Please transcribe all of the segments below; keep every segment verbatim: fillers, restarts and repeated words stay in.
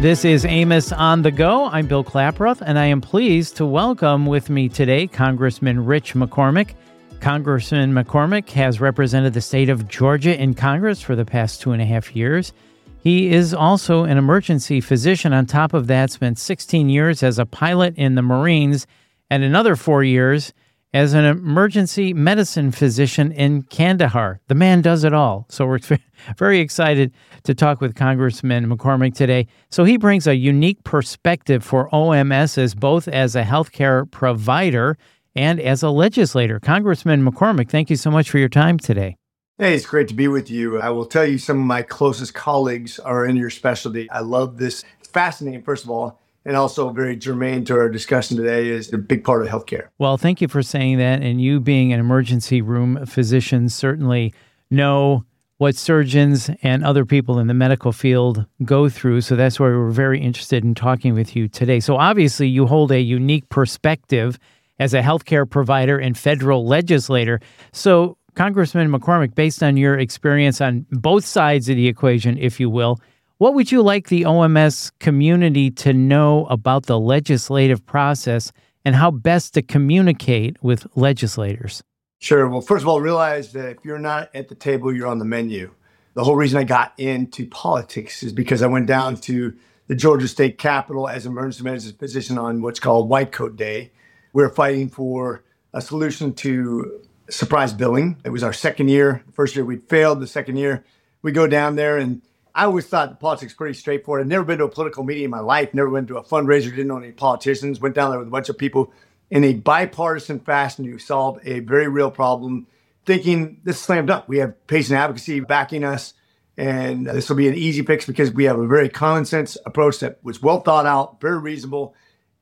This is Amos on the Go. I'm Bill Klaproth, and I am pleased to welcome with me today Congressman Rich McCormick. Congressman McCormick has represented the state of Georgia in Congress for the past two and a half years. He is also an emergency physician. On top of that, spent sixteen years as a pilot in the Marines and another four years as an emergency medicine physician in Kandahar. The man does it all. So we're very excited to talk with Congressman McCormick today. So he brings a unique perspective for O M S as both as a healthcare provider and as a legislator. Congressman McCormick, thank you so much for your time today. Hey, it's great to be with you. I will tell you some of my closest colleagues are in your specialty. I love this. It's fascinating, first of all, and also very germane to our discussion today is a big part of healthcare. Well, thank you for saying that. And you being an emergency room physician certainly know what surgeons and other people in the medical field go through. So that's why we're very interested in talking with you today. So obviously you hold a unique perspective as a healthcare provider and federal legislator. So Congressman McCormick, based on your experience on both sides of the equation, if you will, what would you like the O M S community to know about the legislative process and how best to communicate with legislators? Sure. Well, first of all, realize that if you're not at the table, you're on the menu. The whole reason I got into politics is because I went down to the Georgia State Capitol as emergency medicine physician on what's called White Coat Day. We were fighting for a solution to surprise billing. It was our second year. The first year we'd failed. The second year we go down there, and I always thought the politics pretty straightforward. I'd never been to a political meeting in my life, never went to a fundraiser, didn't know any politicians, went down there with a bunch of people in a bipartisan fashion to solve a very real problem, thinking this is slam dunk. We have patient advocacy backing us, and this will be an easy fix because we have a very common sense approach that was well thought out, very reasonable.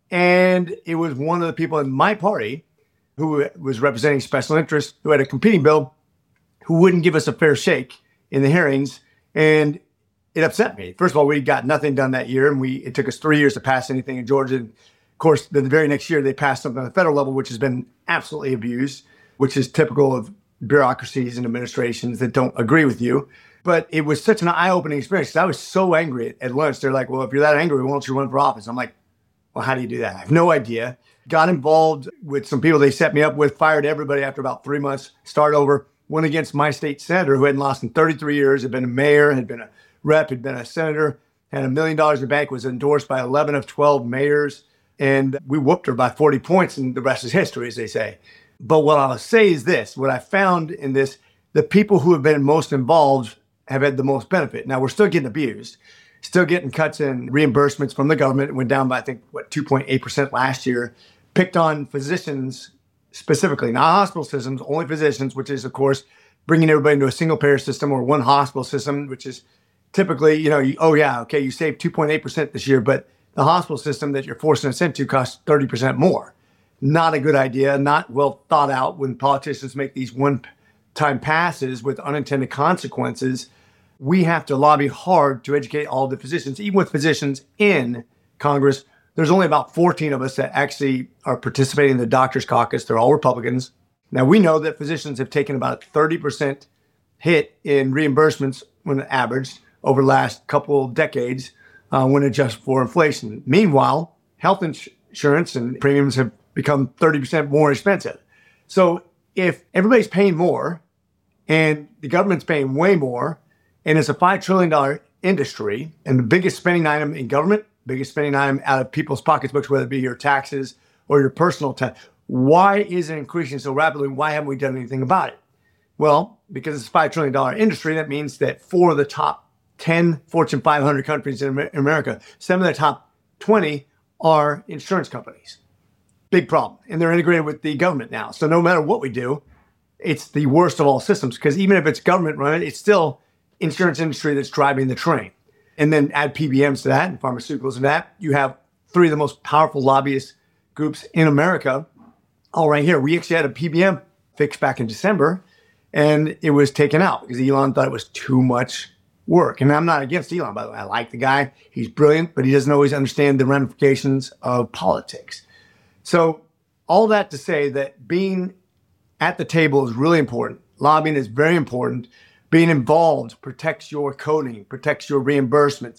And it was one of the people in my party who was representing special interests, who had a competing bill, who wouldn't give us a fair shake in the hearings. And it upset me. First of all, we got nothing done that year, and we it took us three years to pass anything in Georgia. And of course, then the very next year, they passed something on the federal level, which has been absolutely abused, which is typical of bureaucracies and administrations that don't agree with you. But it was such an eye-opening experience. I was so angry at, at lunch. They're like, well, if you're that angry, why don't you run for office? I'm like, well, how do you do that? I have no idea. Got involved with some people they set me up with, fired everybody after about three months, start over, went against my state senator who hadn't lost in thirty-three years, had been a mayor, had been a rep, had been a senator, had a million dollars in the bank, was endorsed by eleven of twelve mayors. And we whooped her by forty points, and the rest is history, as they say. But what I'll say is this, what I found in this, the people who have been most involved have had the most benefit. Now, we're still getting abused, still getting cuts in reimbursements from the government. It went down by, I think, what, two point eight percent last year. Picked on physicians specifically, not hospital systems, only physicians, which is, of course, bringing everybody into a single payer system or one hospital system, which is typically, you know, you, oh, yeah, okay, you saved two point eight percent this year, but the hospital system that you're forcing us into costs thirty percent more. Not a good idea, not well thought out when politicians make these one-time passes with unintended consequences. We have to lobby hard to educate all the physicians, even with physicians in Congress. There's only about fourteen of us that actually are participating in the doctor's caucus. They're all Republicans. Now, we know that physicians have taken about a thirty percent hit in reimbursements when averaged over the last couple of decades uh, when adjusted for inflation. Meanwhile, health ins- insurance and premiums have become thirty percent more expensive. So if everybody's paying more and the government's paying way more, and it's a five trillion dollars industry and the biggest spending item in government, biggest spending item out of people's pocketbooks, whether it be your taxes or your personal tax, why is it increasing so rapidly? Why haven't we done anything about it? Well, because it's a five trillion dollars industry, that means that four of the top ten Fortune five hundred countries in America, some of the top twenty are insurance companies. Big problem. And they're integrated with the government now. So no matter what we do, it's the worst of all systems, because even if it's government run, it's still insurance industry that's driving the train. And then add P B Ms to that and pharmaceuticals to that. You have three of the most powerful lobbyist groups in America all right here. We actually had a P B M fix back in December, and it was taken out because Elon thought it was too much work. And I'm not against Elon, by the way. I like the guy. He's brilliant, but he doesn't always understand the ramifications of politics. So all that to say that being at the table is really important. Lobbying is very important. Being involved protects your coding, protects your reimbursements.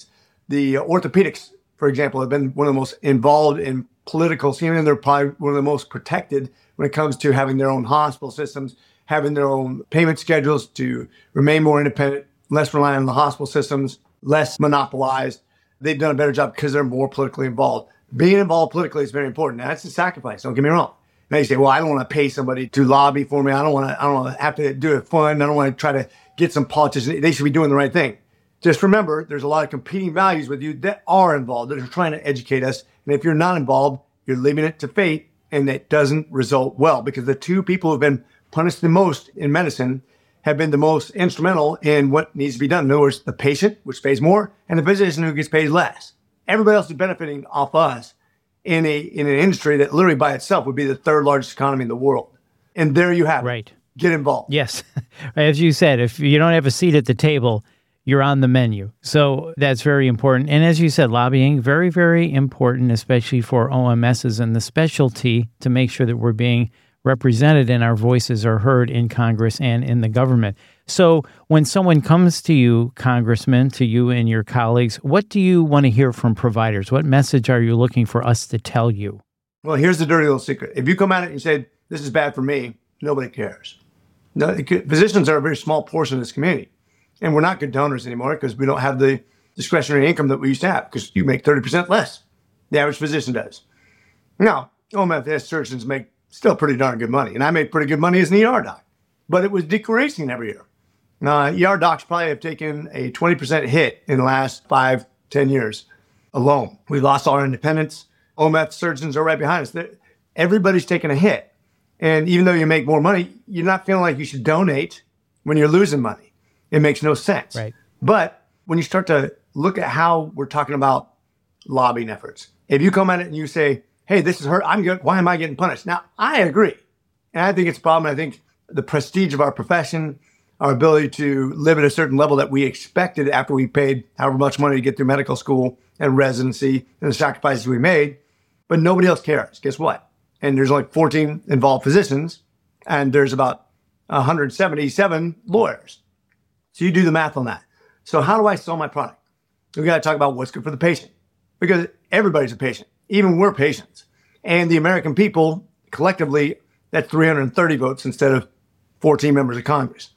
The orthopedics, for example, have been one of the most involved in political scene, and they're probably one of the most protected when it comes to having their own hospital systems, having their own payment schedules to remain more independent, less reliant on the hospital systems, less monopolized. They've done a better job because they're more politically involved. Being involved politically is very important. Now, that's a sacrifice. Don't get me wrong. Now you say, well, I don't want to pay somebody to lobby for me. I don't want to, I don't want to have to do it fun. I don't want to try to get some politicians. They should be doing the right thing. Just remember, there's a lot of competing values with you that are involved, that are trying to educate us. And if you're not involved, you're leaving it to fate, and it doesn't result well, because the two people who've been punished the most in medicine have been the most instrumental in what needs to be done. In other words, the patient, which pays more, and the physician, who gets paid less. Everybody else is benefiting off us in a in an industry that literally by itself would be the third largest economy in the world. And there you have right. it. Get involved. Yes. As you said, if you don't have a seat at the table, you're on the menu. So that's very important. And as you said, lobbying, very, very important, especially for O M Ss and the specialty, to make sure that we're being represented and our voices are heard in Congress and in the government. So when someone comes to you, Congressman, to you and your colleagues, what do you want to hear from providers? What message are you looking for us to tell you? Well, here's the dirty little secret. If you come at it and you say, this is bad for me, nobody cares. No, physicians are a very small portion of this community. And we're not good donors anymore because we don't have the discretionary income that we used to have, because you make thirty percent less. The average physician does. Now, O M F surgeons make still pretty darn good money. And I made pretty good money as an E R doc, but it was decreasing every year. Now, E R docs probably have taken a twenty percent hit in the last five, ten years alone. We lost all our independence. O M F surgeons are right behind us. They're, everybody's taking a hit. And even though you make more money, you're not feeling like you should donate when you're losing money. It makes no sense. Right. But when you start to look at how we're talking about lobbying efforts, if you come at it and you say, hey, this is hurt, I'm good, why am I getting punished? Now, I agree. And I think it's a problem. I think the prestige of our profession, our ability to live at a certain level that we expected after we paid however much money to get through medical school and residency and the sacrifices we made, but nobody else cares. Guess what? And there's only fourteen involved physicians, and there's about one hundred seventy-seven lawyers. So you do the math on that. So how do I sell my product? We got to talk about what's good for the patient, because everybody's a patient. Even we're patients. And the American people, collectively, that's three hundred thirty votes instead of fourteen members of Congress.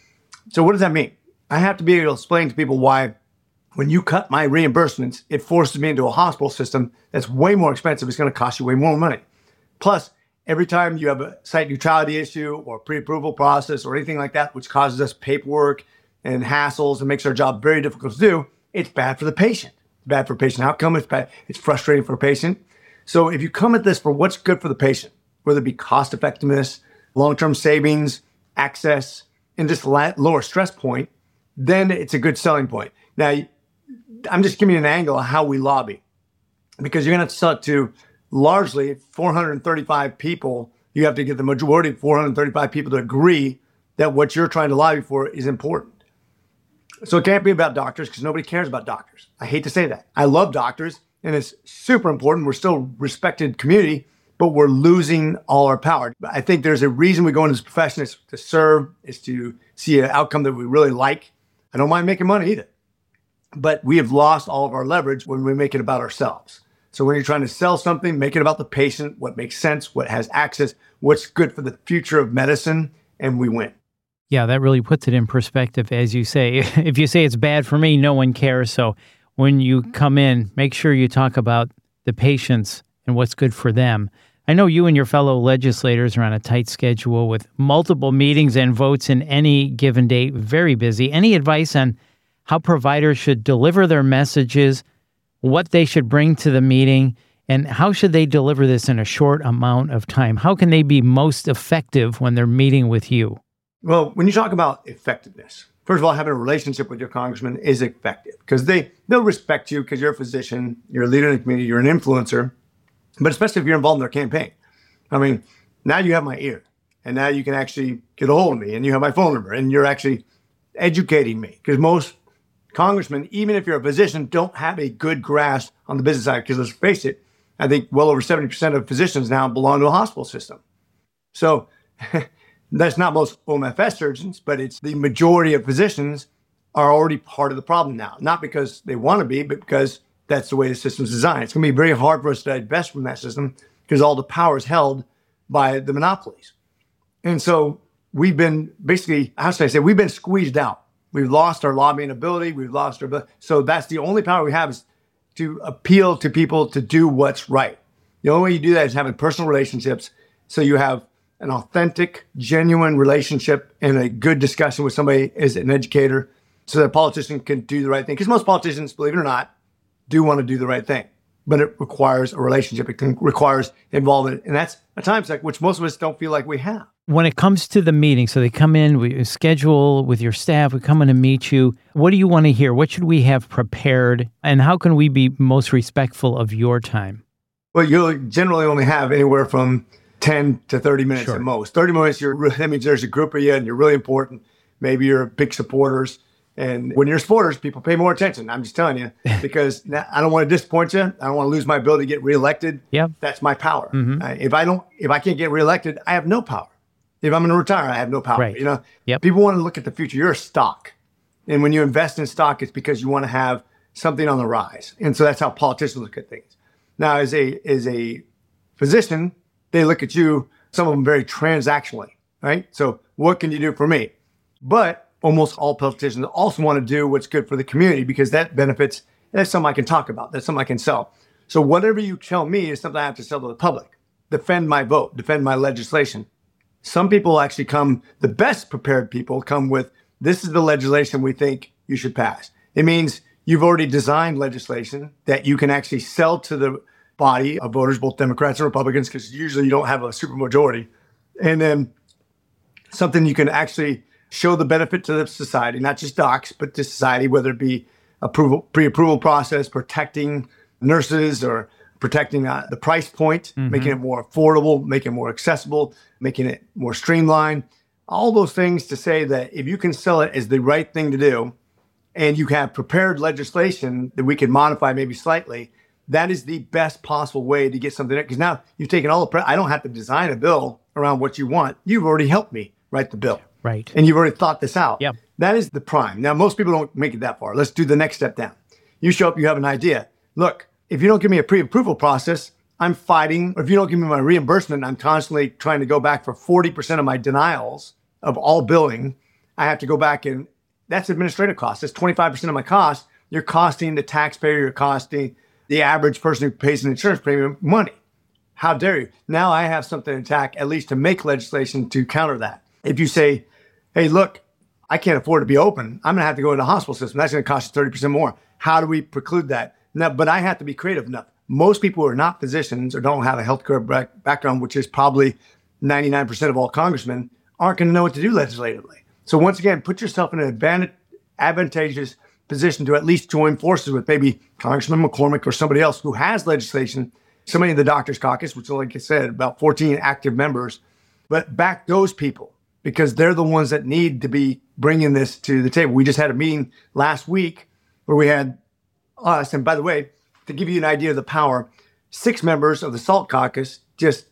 So what does that mean? I have to be able to explain to people why, when you cut my reimbursements, it forces me into a hospital system that's way more expensive. It's going to cost you way more money. Plus, every time you have a site neutrality issue or pre-approval process or anything like that, which causes us paperwork and hassles and makes our job very difficult to do, it's bad for the patient. It's bad for patient outcome. It's bad. It's frustrating for a patient. So if you come at this for what's good for the patient, whether it be cost effectiveness, long-term savings, access, and just lower stress point, then it's a good selling point. Now, I'm just giving you an angle of how we lobby, because you're going to have to sell it to largely four hundred thirty-five people. You have to get the majority of four hundred thirty-five people to agree that what you're trying to lobby for is important. So it can't be about doctors, because nobody cares about doctors. I hate to say that. I love doctors, and it's super important. We're still a respected community, but we're losing all our power. I think there's a reason we go into this profession is to serve, is to see an outcome that we really like. I don't mind making money either, but we have lost all of our leverage when we make it about ourselves. So when you're trying to sell something, make it about the patient, what makes sense, what has access, what's good for the future of medicine, and we win. Yeah, that really puts it in perspective, as you say. If you say it's bad for me, no one cares. So when you come in, make sure you talk about the patients and what's good for them. I know you and your fellow legislators are on a tight schedule with multiple meetings and votes in any given day, very busy. Any advice on how providers should deliver their messages, what they should bring to the meeting, and how should they deliver this in a short amount of time? How can they be most effective when they're meeting with you? Well, when you talk about effectiveness, first of all, having a relationship with your congressman is effective, because they, they'll respect you because you're a physician, you're a leader in the community, you're an influencer, but especially if you're involved in their campaign. I mean, now you have my ear, and now you can actually get a hold of me, and you have my phone number, and you're actually educating me, because most congressmen, even if you're a physician, don't have a good grasp on the business side, because let's face it, I think well over seventy percent of physicians now belong to a hospital system. So that's not most O M F S surgeons, but it's the majority of physicians are already part of the problem now. Not because they want to be, but because that's the way the system's designed. It's going to be very hard for us to divest from that system because all the power is held by the monopolies. And so we've been basically, how should I say, we've been squeezed out. We've lost our lobbying ability. We've lost our, so that's the only power we have is to appeal to people to do what's right. The only way you do that is having personal relationships. So you have an authentic, genuine relationship and a good discussion with somebody as an educator so that a politician can do the right thing. Because most politicians, believe it or not, do want to do the right thing. But it requires a relationship. It can, requires involvement. And that's a time suck, which most of us don't feel like we have. When it comes to the meeting, so they come in, we schedule with your staff, we come in to meet you. What do you want to hear? What should we have prepared? And how can we be most respectful of your time? Well, you'll generally only have anywhere from ten to thirty minutes Sure. at most. thirty minutes, you're, that means there's a group of you and you're really important. Maybe you're big supporters. And when you're supporters, people pay more attention. I'm just telling you, because I don't want to disappoint you. I don't want to lose my ability to get reelected. Yep. That's my power. Mm-hmm. Uh, if I don't, if I can't get reelected, I have no power. If I'm going to retire, I have no power. Right. You know, Yep. people want to look at the future. You're a stock. And when you invest in stock, it's because you want to have something on the rise. And so that's how politicians look at things. Now, as a, as a physician, they look at you, some of them very transactionally, right? So what can you do for me? But almost all politicians also want to do what's good for the community because that benefits, that's something I can talk about. That's something I can sell. So whatever you tell me is something I have to sell to the public. Defend my vote, defend my legislation. Some people actually come, the best prepared people come with, this is the legislation we think you should pass. It means you've already designed legislation that you can actually sell to the body of voters, both Democrats and Republicans, because usually you don't have a supermajority. And then something you can actually show the benefit to the society, not just docs, but to society, whether it be approval, pre-approval process, protecting nurses or protecting uh, the price point, mm-hmm. making it more affordable, making it more accessible, making it more streamlined. All those things to say that if you can sell it as the right thing to do, and you have prepared legislation that we can modify maybe slightly, that is the best possible way to get something. Because now you've taken all the, pre- I don't have to design a bill around what you want. You've already helped me write the bill. Right. And you've already thought this out. Yep. That is the prime. Now, most people don't make it that far. Let's do the next step down. You show up, you have an idea. Look, if you don't give me a pre-approval process, I'm fighting. Or if you don't give me my reimbursement, I'm constantly trying to go back for forty percent of my denials of all billing. I have to go back and that's administrative costs. That's twenty-five percent of my cost. You're costing the taxpayer, you're costing the average person who pays an insurance premium money. How dare you? Now I have something to attack, at least to make legislation to counter that. If you say, hey, look, I can't afford to be open. I'm going to have to go into the hospital system. That's going to cost you thirty percent more. How do we preclude that? Now, but I have to be creative enough. Most people who are not physicians or don't have a healthcare back- background, which is probably ninety-nine percent of all congressmen, aren't going to know what to do legislatively. So once again, put yourself in an advantage, advantageous position to at least join forces with maybe Congressman McCormick or somebody else who has legislation, somebody in the Doctors Caucus, which, like I said, about fourteen active members, but back those people because they're the ones that need to be bringing this to the table. We just had a meeting last week where we had us, and by the way, to give you an idea of the power, six members of the SALT Caucus just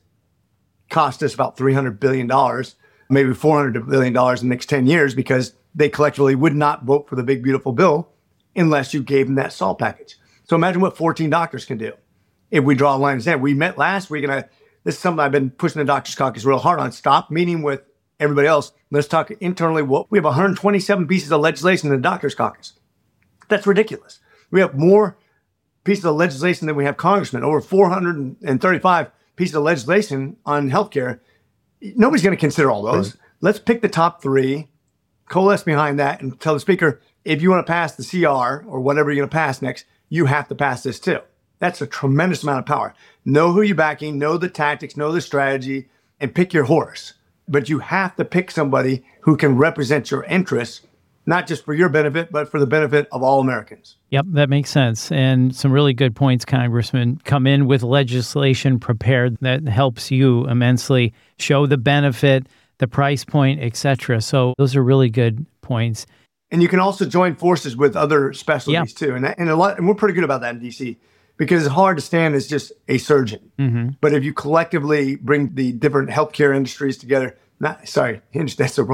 cost us about three hundred billion dollars, maybe four hundred billion dollars in the next ten years because they collectively would not vote for the big, beautiful bill unless you gave them that SALT package. So imagine what fourteen doctors can do if we draw a line in the sand. We met last week, and I, this is something I've been pushing the Doctors Caucus real hard on. Stop meeting with everybody else. Let's talk internally. What we have one hundred twenty-seven pieces of legislation in the Doctors Caucus. That's ridiculous. We have more pieces of legislation than we have congressmen, over four hundred thirty-five pieces of legislation on healthcare. Nobody's going to consider all those. Right. Let's pick the top three, coalesce behind that, and tell the speaker, if you want to pass the C R or whatever you're going to pass next, you have to pass this too. That's a tremendous amount of power. Know who you're backing, know the tactics, know the strategy, and pick your horse. But you have to pick somebody who can represent your interests, not just for your benefit, but for the benefit of all Americans. Yep, that makes sense. And some really good points, Congressman. Come in with legislation prepared that helps you immensely, show the benefit, the price point, et cetera. So those are really good points. And you can also join forces with other specialties yep. too. And, and, a lot, and we're pretty good about that in D C because it's hard to stand as just a surgeon. Mm-hmm. But if you collectively bring the different healthcare industries together, not sorry, that's the wrong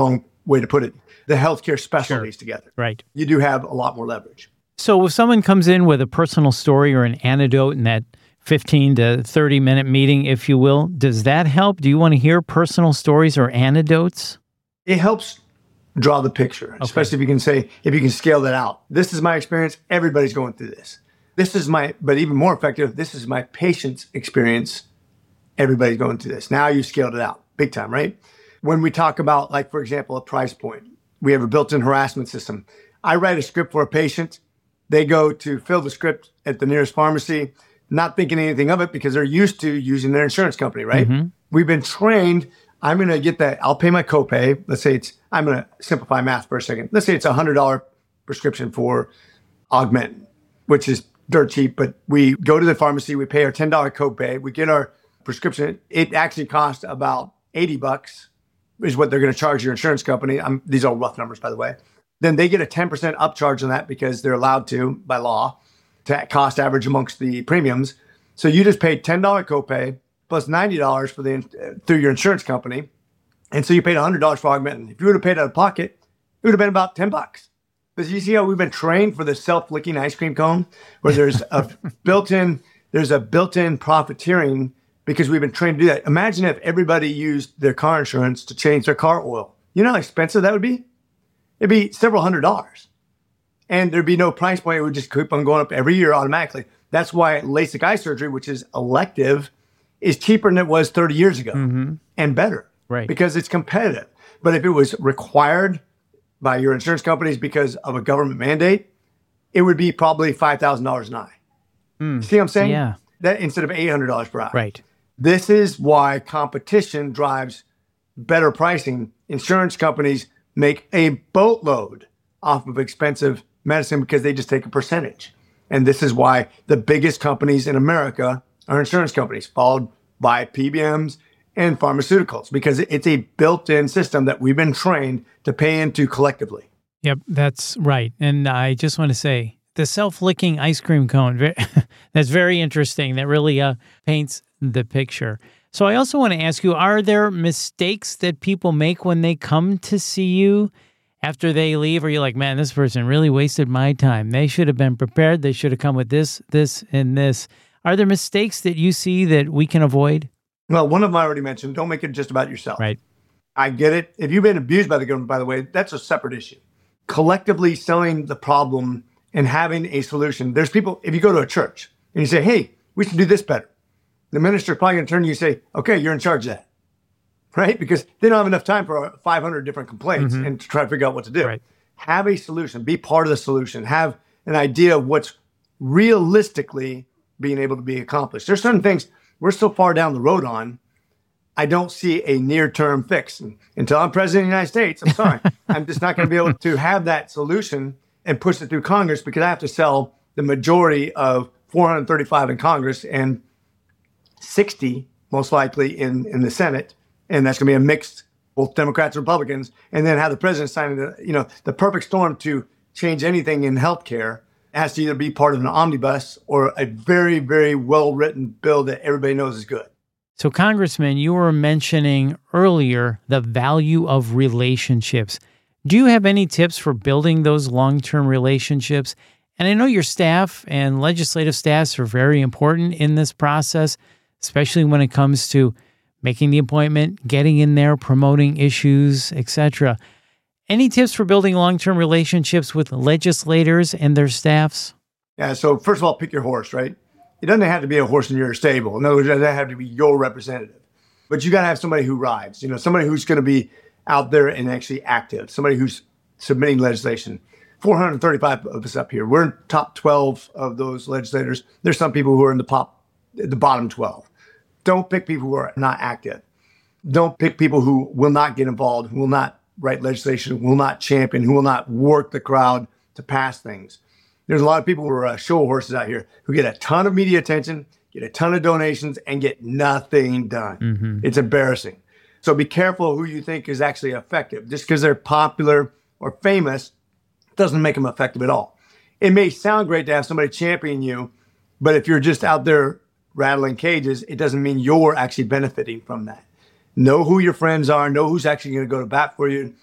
way to put it, the healthcare specialties Sure. together. Right. You do have a lot more leverage. So if someone comes in with a personal story or an anecdote in that fifteen to thirty minute meeting, if you will, does that help? Do you want to hear personal stories or anecdotes? It helps draw the picture, especially if you can say, if you can scale that out. This is my experience. Everybody's going through this. This is my, but even more effective, this is my patient's experience. Everybody's going through this. Now you scaled it out big time, right? When we talk about, like, for example, a price point, we have a built-in harassment system. I write a script for a patient. They go to fill the script at the nearest pharmacy, not thinking anything of it because they're used to using their insurance company, right? Mm-hmm. We've been trained. I'm going to get that. I'll pay my copay. Let's say it's, I'm going to simplify math for a second. Let's say it's a one hundred dollars prescription for Augmentin, which is dirt cheap, but we go to the pharmacy, we pay our ten dollars copay, we get our prescription. It actually costs about eighty bucks is what they're going to charge your insurance company. I'm, these are rough numbers, by the way. Then they get a ten percent upcharge on that because they're allowed to by law to cost average amongst the premiums. So you just paid ten dollars copay plus ninety dollars for the uh, through your insurance company. And so you paid one hundred dollars for Augmentin. If you would have paid out of pocket, it would have been about ten bucks. But you see how we've been trained for the self-licking ice cream cone where there's a built-in, there's a built-in profiteering because we've been trained to do that. Imagine if everybody used their car insurance to change their car oil. You know how expensive that would be? It'd be several hundred dollars. And there'd be no price point. It would just keep on going up every year automatically. That's why LASIK eye surgery, which is elective, is cheaper than it was thirty years ago mm-hmm. and better. Right. Because it's competitive. But if it was required by your insurance companies because of a government mandate, it would be probably five thousand dollars an eye. Mm. See what I'm saying? Yeah. That instead of eight hundred dollars per eye. Right. This is why competition drives better pricing. Insurance companies make a boatload off of expensive medicine because they just take a percentage. And this is why the biggest companies in America are insurance companies, followed by P B Ms and pharmaceuticals, because it's a built-in system that we've been trained to pay into collectively. Yep, that's right. And I just want to say, the self-licking ice cream cone, that's very interesting. That really uh, paints the picture. So I also want to ask you, are there mistakes that people make when they come to see you after they leave? Or you're like, man, this person really wasted my time. They should have been prepared. They should have come with this, this, and this. Are there mistakes that you see that we can avoid? Well, one of them I already mentioned, don't make it just about yourself. Right. I get it. If you've been abused by the government, by the way, that's a separate issue. Collectively selling the problem and having a solution. There's people, if you go to a church and you say, hey, we should do this better. The minister's probably going to turn to you and say, okay, you're in charge of that. Right? Because they don't have enough time for five hundred different complaints mm-hmm. and to try to figure out what to do. Right. Have a solution. Be part of the solution. Have an idea of what's realistically being able to be accomplished. There's certain things we're so far down the road on, I don't see a near-term fix. And until I'm president of the United States, I'm sorry, I'm just not going to be able to have that solution and push it through Congress because I have to sell the majority of four hundred thirty-five in Congress and sixty, most likely, in, in the Senate. And that's going to be a mixed, both Democrats and Republicans. And then have the president sign the, you know, the perfect storm to change anything in healthcare has to either be part of an omnibus or a very, very well-written bill that everybody knows is good. So, Congressman, you were mentioning earlier the value of relationships. Do you have any tips for building those long-term relationships? And I know your staff and legislative staffs are very important in this process, especially when it comes to making the appointment, getting in there, promoting issues, et cetera. Any tips for building long-term relationships with legislators and their staffs? Yeah, so first of all, pick your horse, right? It doesn't have to be a horse in your stable. In other words, it doesn't have to be your representative. But you got to have somebody who rides, you know, somebody who's going to be out there and actually active, somebody who's submitting legislation. four hundred thirty-five of us up here. We're in top twelve of those legislators. There's some people who are in the pop, the bottom twelve. Don't pick people who are not active. Don't pick people who will not get involved, who will not write legislation, who will not champion, who will not work the crowd to pass things. There's a lot of people who are uh, show horses out here who get a ton of media attention, get a ton of donations, and get nothing done. Mm-hmm. It's embarrassing. So be careful who you think is actually effective. Just because they're popular or famous doesn't make them effective at all. It may sound great to have somebody champion you, but if you're just out there rattling cages, it doesn't mean you're actually benefiting from that. Know who your friends are, know who's actually going to go to bat for you.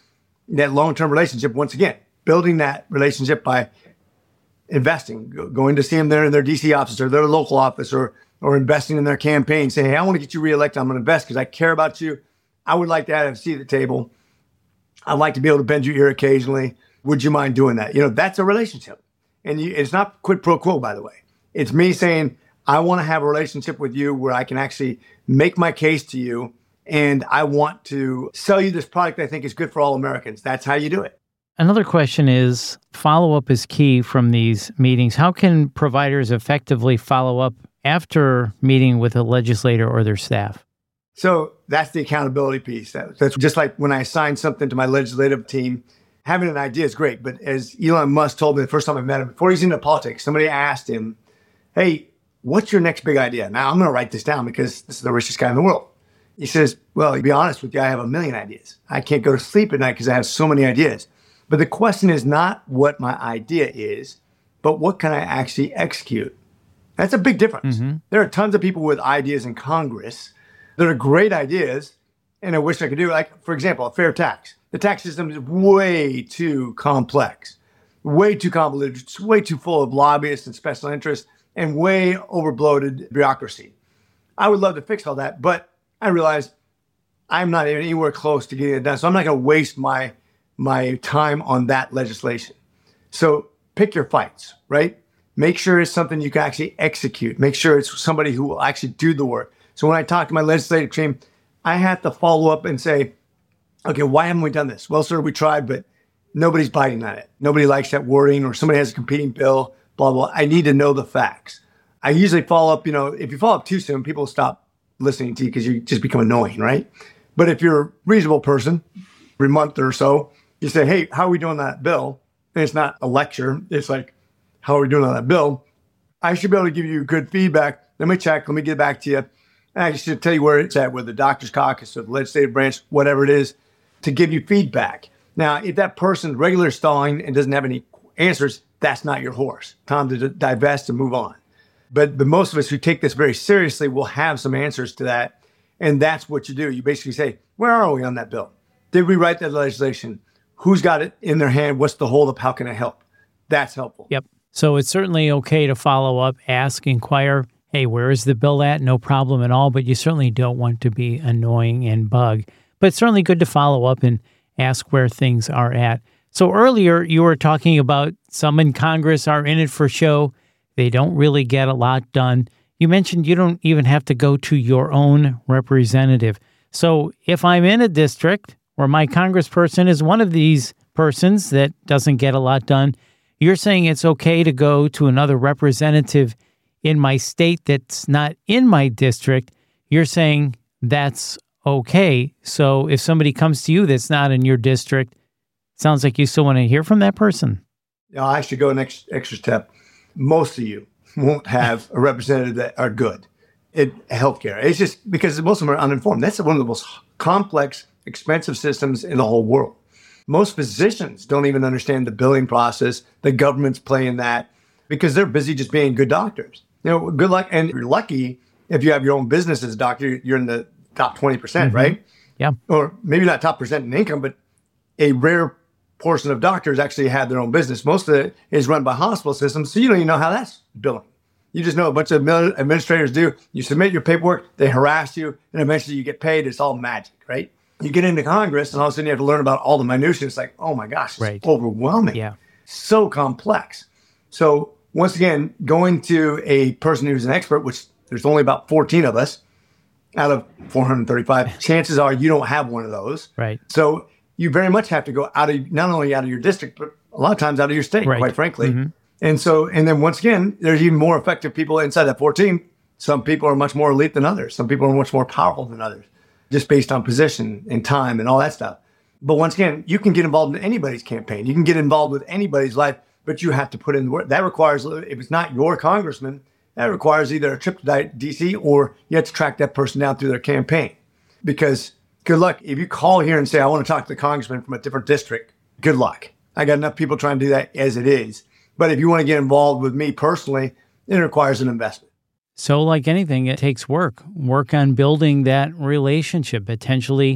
that long-term relationship, once again, building that relationship by investing, go- going to see them there in their D C office or their local office, or or investing in their campaign, saying, hey, I want to get you reelected. I'm going to invest because I care about you. I would like to have a seat at the table. I'd like to be able to bend your ear occasionally. Would you mind doing that? You know, that's a relationship. And you, it's not quid pro quo, by the way. It's me saying, I want to have a relationship with you where I can actually make my case to you, and I want to sell you this product I think is good for all Americans. That's how you do it. Another question is, follow-up is key from these meetings. How can providers effectively follow up after meeting with a legislator or their staff? So that's the accountability piece. That- That's just like when I assign something to my legislative team, having an idea is great. But as Elon Musk told me the first time I met him, before he's into politics, somebody asked him, hey, what's your next big idea? Now, I'm going to write this down because this is the richest guy in the world. He says, well, to be honest with you, I have a million ideas. I can't go to sleep at night because I have so many ideas. But the question is not what my idea is, but what can I actually execute? That's a big difference. Mm-hmm. There are tons of people with ideas in Congress that are great ideas, and I wish I could do it. Like, for example, a fair tax. The tax system is way too complex, way too convoluted, it's way too full of lobbyists and special interests, and way overbloated bureaucracy. I would love to fix all that, but I realize I'm not even anywhere close to getting it done, so I'm not going to waste my my time on that legislation. So pick your fights, right? Make sure it's something you can actually execute. Make sure it's somebody who will actually do the work. So when I talk to my legislative team, I have to follow up and say, okay, why haven't we done this? Well, sir, we tried, but nobody's biting on it. Nobody likes that wording, or somebody has a competing bill, blah, blah. I need to know the facts. I usually follow up, you know, if you follow up too soon, people stop listening to you because you just become annoying, right? But if you're a reasonable person, every month or so, you say, hey, how are we doing on that bill? And it's not a lecture. It's like, how are we doing on that bill? I should be able to give you good feedback. Let me check. Let me get back to you. And I should tell you where it's at, with the doctor's caucus or the legislative branch, whatever it is, to give you feedback. Now, if that person's regular stalling and doesn't have any answers, that's not your horse. Time to d- divest and move on. But, but most of us who take this very seriously will have some answers to that. And that's what you do. You basically say, where are we on that bill? Did we write that legislation? Who's got it in their hand? What's the holdup? How can I help? That's helpful. Yep. So it's certainly okay to follow up, ask, inquire, hey, where is the bill at? No problem at all. But you certainly don't want to be annoying and bug. But it's certainly good to follow up and ask where things are at. So earlier you were talking about some in Congress are in it for show. They don't really get a lot done. You mentioned you don't even have to go to your own representative. So if I'm in a district where my congressperson is one of these persons that doesn't get a lot done, you're saying it's okay to go to another representative in my state that's not in my district. You're saying that's okay. So if somebody comes to you that's not in your district, it sounds like you still want to hear from that person. I'll actually go an extra, extra step. Most of you won't have a representative that are good at healthcare. It's just because most of them are uninformed. That's one of the most complex, expensive systems in the whole world. Most physicians don't even understand the billing process. The government's playing that because they're busy just being good doctors. You know, good luck. And you're lucky if you have your own business as a doctor, you're in the top twenty percent, mm-hmm. right? Yeah. Or maybe not top percent in income, but a rare portion of doctors actually have their own business. Most of it is run by hospital systems, so you don't even know how that's billing. You just know a bunch of administrators do. You submit your paperwork, they harass you, and eventually you get paid. It's all magic, right? You get into Congress, and all of a sudden you have to learn about all the minutiae. It's like, oh my gosh, it's right. overwhelming. Yeah. So complex. So once again, going to a person who's an expert, which there's only about fourteen of us out of four hundred thirty-five, chances are you don't have one of those. Right. So you very much have to go out of, not only out of your district, but a lot of times out of your state, right. quite frankly. Mm-hmm. And so, and then once again, there's even more effective people inside that fourteen. Some people are much more elite than others. Some people are much more powerful than others, just based on position and time and all that stuff. But once again, you can get involved in anybody's campaign. You can get involved with anybody's life, but you have to put in the work. That requires, if it's not your congressman, that requires either a trip to D C or you have to track that person down through their campaign. Because good luck. If you call here and say, I want to talk to the congressman from a different district, good luck. I got enough people trying to do that as it is. But if you want to get involved with me personally, it requires an investment. So like anything, it takes work. Work on building that relationship, potentially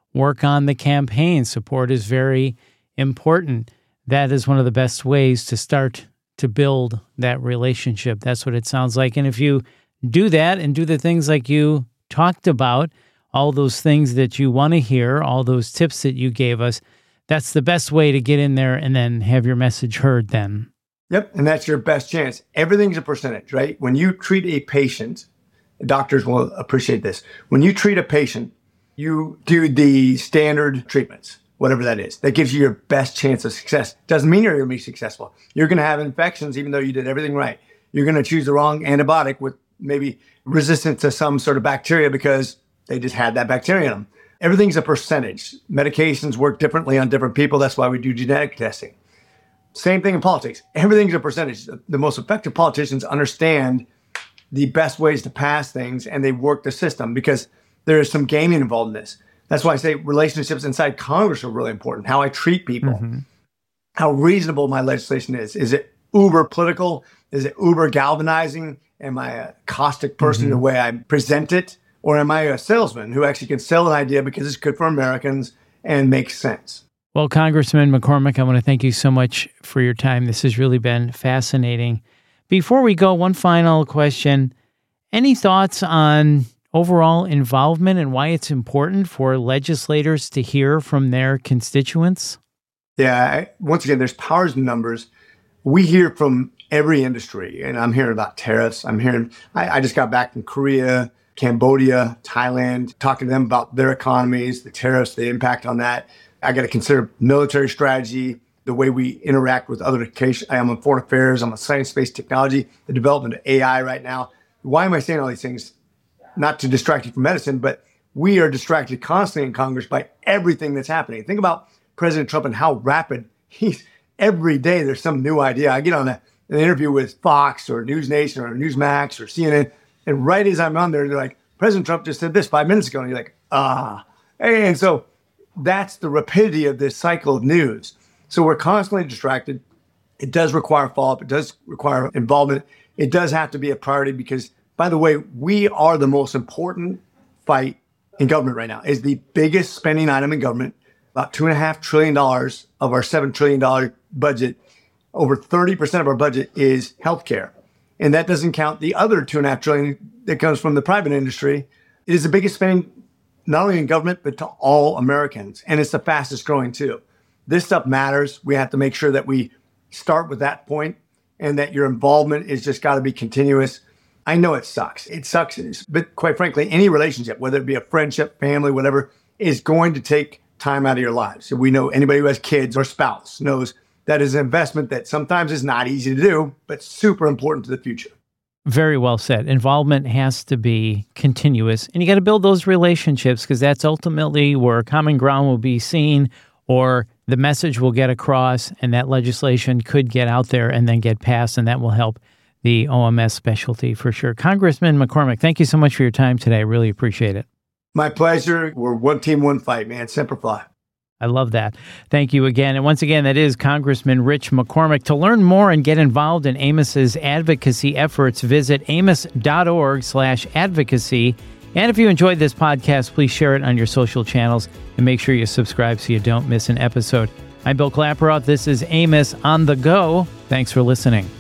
work on the campaign. Support is very important. That is one of the best ways to start to build that relationship. That's what it sounds like. And if you do that and do the things like you talked about, all those things that you want to hear, all those tips that you gave us, that's the best way to get in there and then have your message heard then. Yep, and that's your best chance. Everything's a percentage, right? When you treat a patient, doctors will appreciate this. When you treat a patient, you do the standard treatments, whatever that is. That gives you your best chance of success. Doesn't mean you're going to be successful. You're going to have infections even though you did everything right. You're going to choose the wrong antibiotic with maybe resistant to some sort of bacteria because they just had that bacteria in them. Everything's a percentage. Medications work differently on different people. That's why we do genetic testing. Same thing in politics. Everything's a percentage. The most effective politicians understand the best ways to pass things, and they work the system because there is some gaming involved in this. That's why I say relationships inside Congress are really important. How I treat people, mm-hmm. how reasonable my legislation is. Is it uber political? Is it uber galvanizing? Am I a caustic person mm-hmm. in the way I present it? Or am I a salesman who actually can sell an idea because it's good for Americans and makes sense? Well, Congressman McCormick, I want to thank you so much for your time. This has really been fascinating. Before we go, one final question. Any thoughts on overall involvement and why it's important for legislators to hear from their constituents? Yeah, I, once again, there's powers in numbers. We hear from every industry, and I'm hearing about tariffs. I'm hearing, I, I just got back from Korea, Cambodia, Thailand, talking to them about their economies, the tariffs, the impact on that. I got to consider military strategy, the way we interact with other education. I'm on foreign affairs, I'm on science-based technology, the development of A I right now. Why am I saying all these things? Not to distract you from medicine, but we are distracted constantly in Congress by everything that's happening. Think about President Trump and how rapid he's, every day there's some new idea. I get on a, an interview with Fox or News Nation or Newsmax or C N N, and right as I'm on there, they're like, President Trump just said this five minutes ago. And you're like, ah. And so that's the rapidity of this cycle of news. So we're constantly distracted. It does require follow-up. It does require involvement. It does have to be a priority because, by the way, we are the most important fight in government right now. It's the biggest spending item in government, about two and a half trillion dollars of our seven trillion dollars budget. Over thirty percent of our budget is healthcare. And that doesn't count the other two and a half trillion that comes from the private industry. It is the biggest spending, not only in government, but to all Americans. And it's the fastest growing too. This stuff matters. We have to make sure that we start with that point and that your involvement is just got to be continuous. I know it sucks. It sucks. But quite frankly, any relationship, whether it be a friendship, family, whatever, is going to take time out of your lives. So we know anybody who has kids or spouse knows that is an investment that sometimes is not easy to do, but super important to the future. Very well said. Involvement has to be continuous, and you got to build those relationships because that's ultimately where common ground will be seen or the message will get across and that legislation could get out there and then get passed, and that will help the O M S specialty for sure. Congressman McCormick, thank you so much for your time today. I really appreciate it. My pleasure. We're one team, one fight, man. Semper Fi. I love that. Thank you again. And once again, that is Congressman Rich McCormick. To learn more and get involved in Amos's advocacy efforts, visit amos.org slash advocacy. And if you enjoyed this podcast, please share it on your social channels and make sure you subscribe so you don't miss an episode. I'm Bill Klaproth. This is Amos on the Go. Thanks for listening.